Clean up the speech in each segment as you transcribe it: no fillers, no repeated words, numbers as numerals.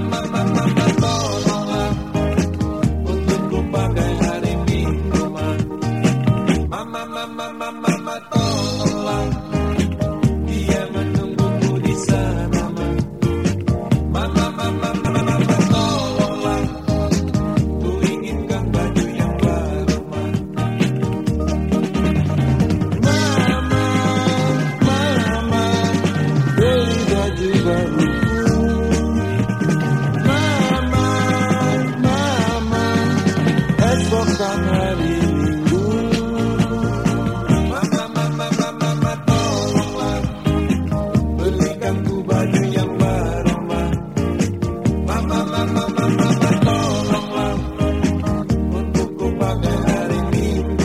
tolonglah untuk ku pakai hari Minggu, mama, tolonglah, dia menungguku di sana, mama, tolonglah, ku inginkan baju yang baru, mama, beli baju baru. Esokkan hari Minggu, mama, tolonglah, belikan ku baju yang baru, mama, tolonglah, untuk ku pakai hari Minggu,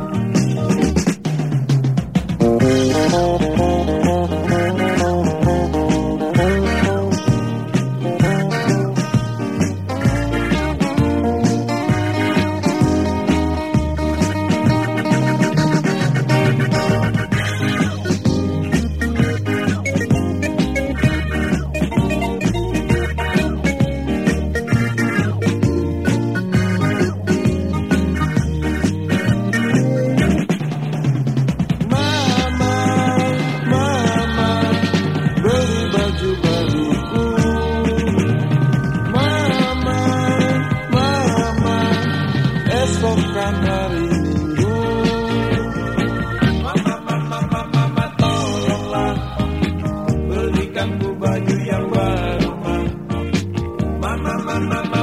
esokkan hari Minggu, mama, tolonglah, belikan ku baju yang baru, mama.